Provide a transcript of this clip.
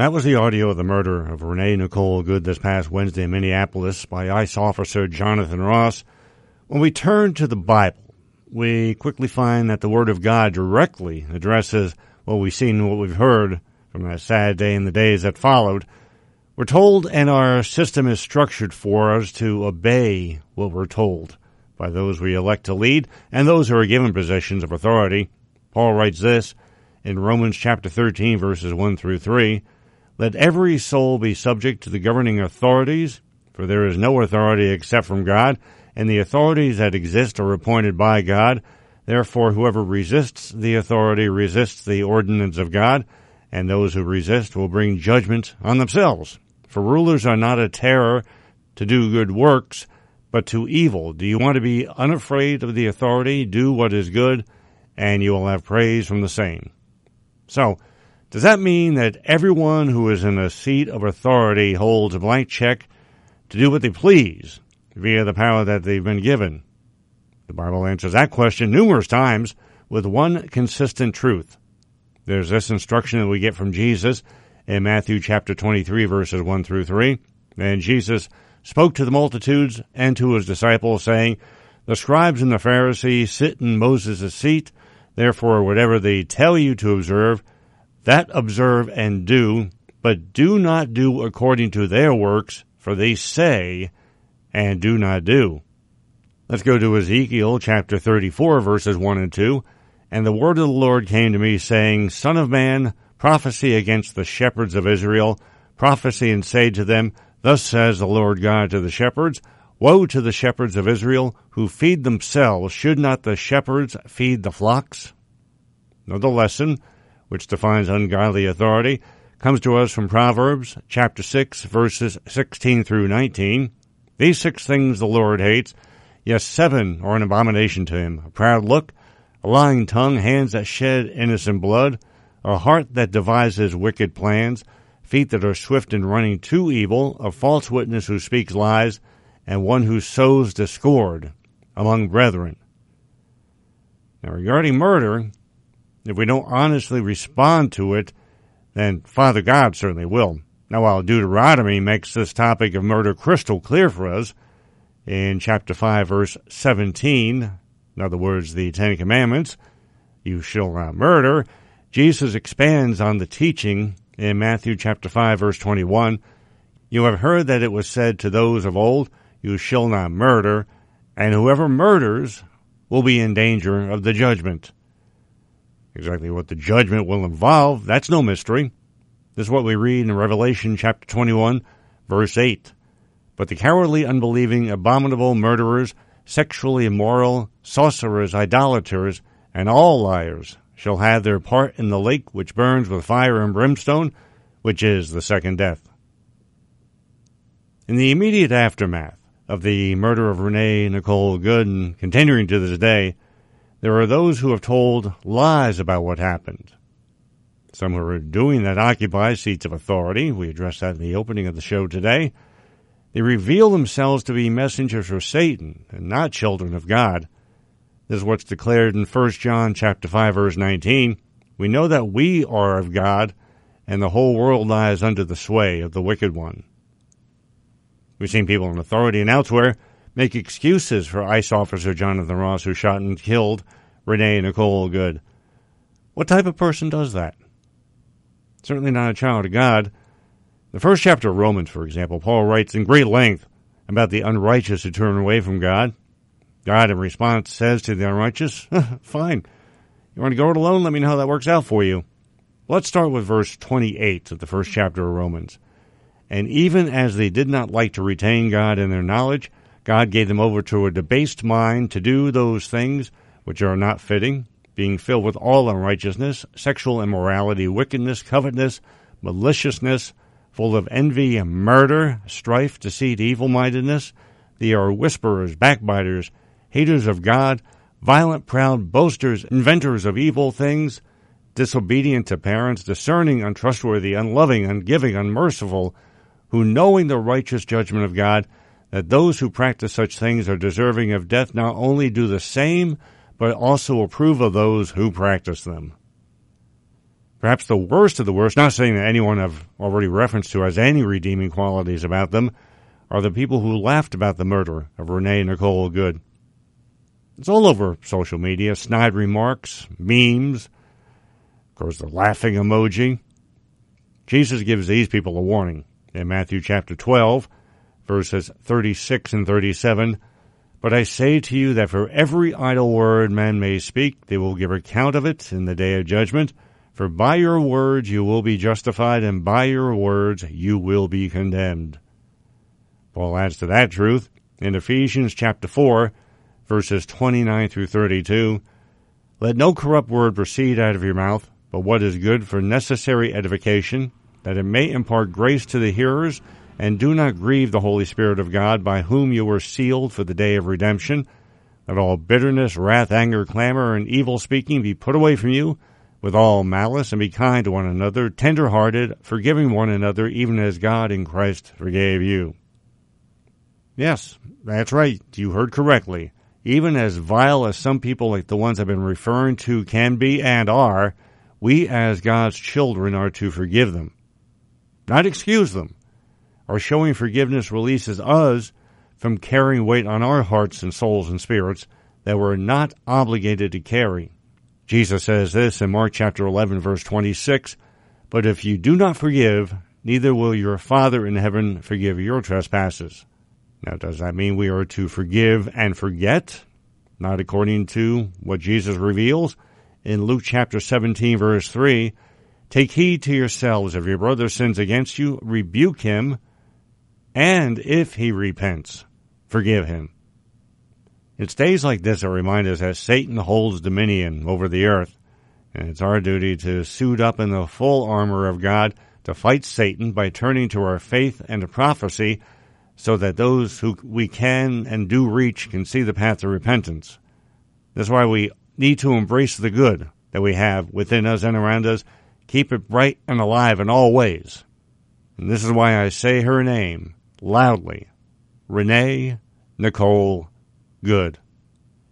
That was the audio of the murder of Renee Nicole Good this past Wednesday in Minneapolis by ICE officer Jonathan Ross. When we turn to the Bible, we quickly find that the Word of God directly addresses what we've seen and what we've heard from that sad day and the days that followed. We're told, and our system is structured for us to obey what we're told by those we elect to lead and those who are given positions of authority. Paul writes this in Romans chapter 13, verses 1 through 3. Let every soul be subject to the governing authorities, for there is no authority except from God, and the authorities that exist are appointed by God. Therefore, whoever resists the authority resists the ordinance of God, and those who resist will bring judgment on themselves. For rulers are not a terror to do good works, but to evil. Do you want to be unafraid of the authority? Do what is good, and you will have praise from the same. So, does that mean that everyone who is in a seat of authority holds a blank check to do what they please via the power that they've been given? The Bible answers that question numerous times with one consistent truth. There's this instruction that we get from Jesus in Matthew chapter 23, verses 1 through 3. And Jesus spoke to the multitudes and to his disciples, saying, The scribes and the Pharisees sit in Moses' seat. Therefore, whatever they tell you to observe, that observe and do, but do not do according to their works, for they say and do not do. Let's go to Ezekiel chapter 34, verses 1 and 2. And the word of the Lord came to me, saying, Son of man, prophesy against the shepherds of Israel. Prophesy and say to them, Thus says the Lord God to the shepherds, Woe to the shepherds of Israel, who feed themselves. Should not the shepherds feed the flocks? Another lesson, which defines ungodly authority, comes to us from Proverbs chapter 6, verses 16 through 19. These 6 things the Lord hates, yes, 7 are an abomination to him: a proud look, a lying tongue, hands that shed innocent blood, a heart that devises wicked plans, feet that are swift in running to evil, a false witness who speaks lies, and one who sows discord among brethren. Now, regarding murder, if we don't honestly respond to it, then Father God certainly will. Now, while Deuteronomy makes this topic of murder crystal clear for us, in chapter 5, verse 17, in other words, the Ten Commandments, you shall not murder, Jesus expands on the teaching in Matthew chapter 5, verse 21. You have heard that it was said to those of old, You shall not murder, and whoever murders will be in danger of the judgment. Exactly what the judgment will involve, that's no mystery. This is what we read in Revelation chapter 21, verse 8. But the cowardly, unbelieving, abominable, murderers, sexually immoral, sorcerers, idolaters, and all liars shall have their part in the lake which burns with fire and brimstone, which is the second death. In the immediate aftermath of the murder of Renee Nicole Good, and continuing to this day, there are those who have told lies about what happened. Some who are doing that occupy seats of authority. We addressed that in the opening of the show today. They reveal themselves to be messengers for Satan and not children of God. This is what's declared in 1 John chapter 5, verse 19. We know that we are of God, and the whole world lies under the sway of the wicked one. We've seen people in authority and elsewhere make excuses for ICE officer Jonathan Ross, who shot and killed Renee Nicole Good. What type of person does that? Certainly not a child of God. The first chapter of Romans, for example, Paul writes in great length about the unrighteous who turn away from God. God, in response, says to the unrighteous, Fine, you want to go it alone? Let me know how that works out for you. Let's start with verse 28 of the first chapter of Romans. And even as they did not like to retain God in their knowledge, God gave them over to a debased mind to do those things which are not fitting, being filled with all unrighteousness, sexual immorality, wickedness, covetousness, maliciousness, full of envy and murder, strife, deceit, evil-mindedness. They are whisperers, backbiters, haters of God, violent, proud, boasters, inventors of evil things, disobedient to parents, discerning, untrustworthy, unloving, ungiving, unmerciful, who, knowing the righteous judgment of God, that those who practice such things are deserving of death, not only do the same, but also approve of those who practice them. Perhaps the worst of the worst, not saying that anyone I've already referenced to has any redeeming qualities about them, are the people who laughed about the murder of Renee Nicole Good. It's all over social media, snide remarks, memes, of course the laughing emoji. Jesus gives these people a warning in Matthew chapter 12, verses 36 and 37. But I say to you that for every idle word man may speak, they will give account of it in the day of judgment. For by your words you will be justified, and by your words you will be condemned. Paul adds to that truth in Ephesians chapter 4, verses 29 through 32. Let no corrupt word proceed out of your mouth, but what is good for necessary edification, that it may impart grace to the hearers, and do not grieve the Holy Spirit of God, by whom you were sealed for the day of redemption. Let all bitterness, wrath, anger, clamor, and evil speaking be put away from you, with all malice, and be kind to one another, tender-hearted, forgiving one another, even as God in Christ forgave you. Yes, that's right. You heard correctly. Even as vile as some people like the ones I've been referring to can be and are, we as God's children are to forgive them, not excuse them. Our showing forgiveness releases us from carrying weight on our hearts and souls and spirits that we're not obligated to carry. Jesus says this in Mark chapter 11, verse 26, But if you do not forgive, neither will your Father in heaven forgive your trespasses. Now, does that mean we are to forgive and forget? Not according to what Jesus reveals in Luke chapter 17, verse 3. Take heed to yourselves. If your brother sins against you, rebuke him, and if he repents, forgive him. It's days like this that remind us that Satan holds dominion over the earth, and it's our duty to suit up in the full armor of God to fight Satan by turning to our faith and to prophecy, so that those who we can and do reach can see the path to repentance. That's why we need to embrace the good that we have within us and around us, keep it bright and alive in all ways. And this is why I say her name loudly, Renee Nicole Good.